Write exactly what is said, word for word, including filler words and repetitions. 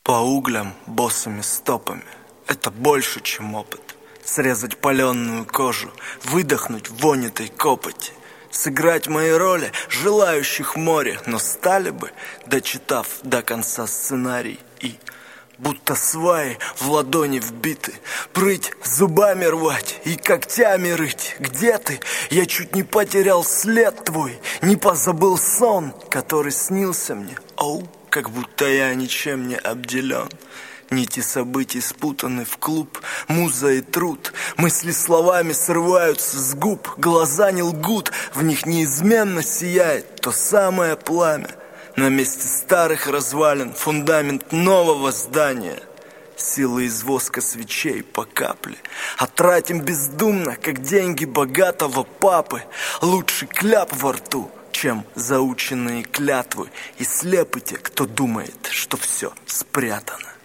По углям босыми стопами — это больше, чем опыт. Срезать паленую кожу, выдохнуть вонь этой копоти, сыграть мои роли желающих море, но стали бы, дочитав до конца сценарий, и будто сваи в ладони вбиты, прыть, зубами рвать и когтями рыть. Где ты? Я чуть не потерял след твой, не позабыл сон, который снился мне. Оу, как будто я ничем не обделен. Нити событий спутаны в клуб, муза и труд. Мысли словами срываются с губ, глаза не лгут, в них неизменно сияет то самое пламя. На месте старых развалин фундамент нового здания. Силы из воска свечей по капле, а тратим бездумно, как деньги богатого папы. Лучше кляп во рту, чем заученные клятвы. И слепы те, кто думает, что все спрятано.